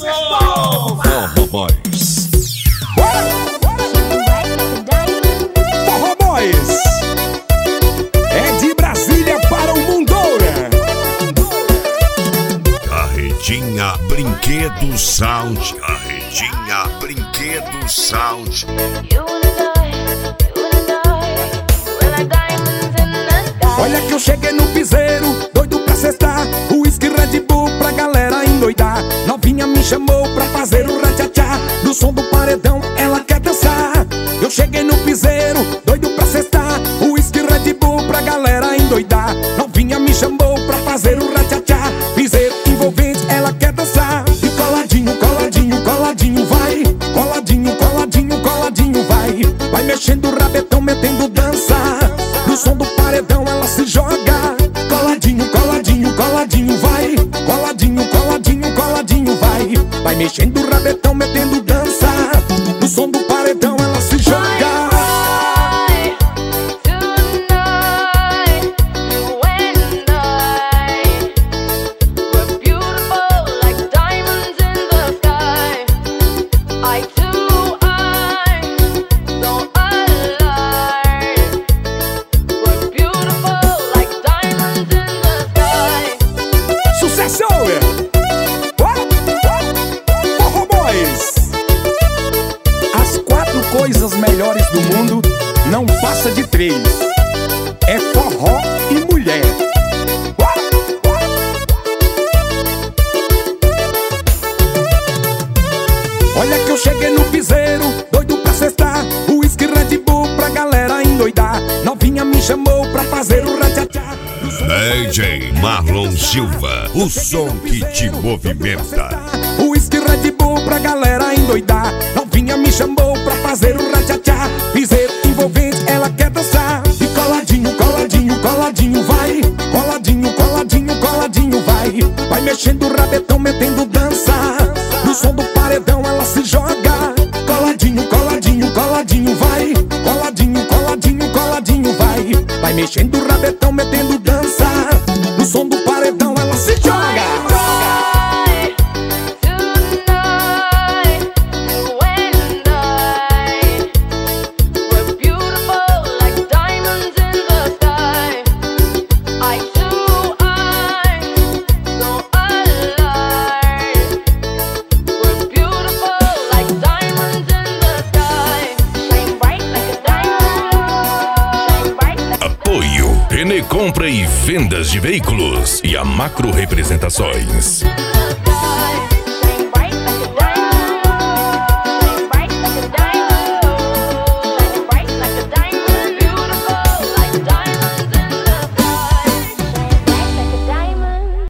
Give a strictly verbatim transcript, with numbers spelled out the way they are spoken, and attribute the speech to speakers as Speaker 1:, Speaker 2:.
Speaker 1: Forró Boys. Forró Boys. É de Brasília para o Mundoura.
Speaker 2: Carretinha Brinquedo Sound. Carretinha Brinquedo Sound.
Speaker 1: Olha que eu cheguei no piseiro, doido pra cestar, uísque Red Bull pra galera endoidar. Novinha me chamou pra fazer o ratchatá, no som do paredão ela quer dançar. Eu cheguei no piseiro, doido pra cestar, uísque Red Bull pra galera endoidar. Novinha me chamou pra fazer o ratchatá, piseiro envolvente ela quer dançar. E coladinho, coladinho, coladinho vai, coladinho, coladinho, coladinho vai. Vai mexendo o rabetão, metendo dança, no som do paredão ela se joga. Coladinho, coladinho, coladinho vai, coladinho, coladinho, coladinho vai. Vai mexendo o rabetão, metendo dança, no som do paredão ela se joga. Forró Boys. As quatro coisas melhores do mundo não passa de três: é forró e mulher. Olha que eu cheguei no piseiro, doido pra cestar, uísque Red Bull pra galera endoidar. Novinha me chamou pra fazer o ratchatá.
Speaker 2: D J Marlon Silva, o som que te movimenta.
Speaker 1: Uísque Red Bull pra galera endoidar. Novinha me chamou pra fazer o ratchatá, piseiro envolvente ela quer dançar. E coladinho, coladinho, coladinho vai, coladinho, coladinho, coladinho vai. Vai mexendo o rabetão, metendo dança, no som do paredão ela se joga. Coladinho, coladinho, coladinho vai, coladinho, coladinho, coladinho vai. Vai mexendo o rabetão, metendo dança, no som do paredão ela se joga.
Speaker 3: Rene Compra e Vendas de Veículos e a Macro Representações.